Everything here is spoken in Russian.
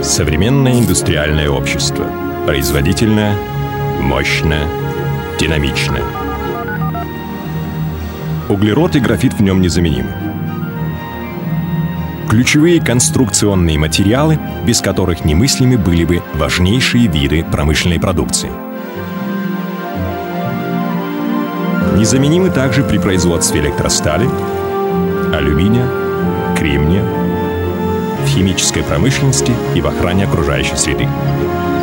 Современное индустриальное общество. Производительное, мощное, динамичное. Углерод и графит в нем незаменимы. Ключевые конструкционные материалы, без которых немыслимы были бы важнейшие виды промышленной продукции. Незаменимы также при производстве электростали, алюминия, кремния, в химической промышленности и в охране окружающей среды.